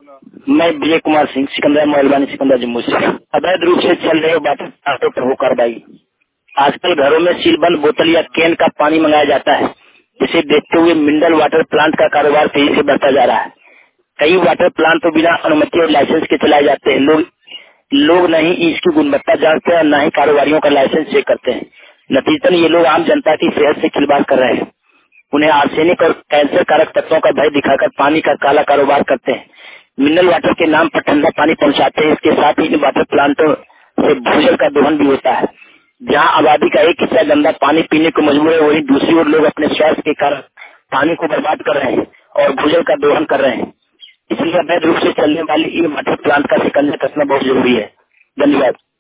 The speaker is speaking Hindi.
मैं विजय कुमार सिंह, सिकंदरा मोहलवानी, सिकंदरा जम्मू से। अवैध रूप से चल रहे वाटर प्लांटों पर हो कार्रवाई। आजकल घरों में सीलबंद बोतल या कैन का पानी मंगाया जाता है। इसे देखते हुए मिनरल वाटर प्लांट का कारोबार तेजी से बढ़ता जा रहा है। कई वाटर प्लांट तो बिना अनुमति और लाइसेंस के चलाए जाते हैं। लोग न ही इसकी गुणवत्ता जांचते हैं और न ही कारोबारियों का लाइसेंस चेक करते हैं। नतीजतन ये लोग आम जनता की सेहत से खिलवाड़ कर रहे हैं। उन्हें आर्सेनिक और कैंसर कारक तत्वों का भय दिखाकर पानी का काला कारोबार करते हैं। मिनरल वाटर के नाम पर ठंडा पानी पहुंचाते हैं। इसके साथ ही इन वाटर प्लांटों से भूजल का दोहन भी होता है। जहां आबादी का एक हिस्सा गंदा पानी पीने को मजबूर है, वहीं दूसरी ओर लोग अपने स्वास्थ्य के कारण पानी को बर्बाद कर रहे हैं और भूजल का दोहन कर रहे हैं। इसलिए अवैध रूप से चलने वाली इन वाटर प्लांट का शिकंजा कसना बहुत जरूरी है। धन्यवाद।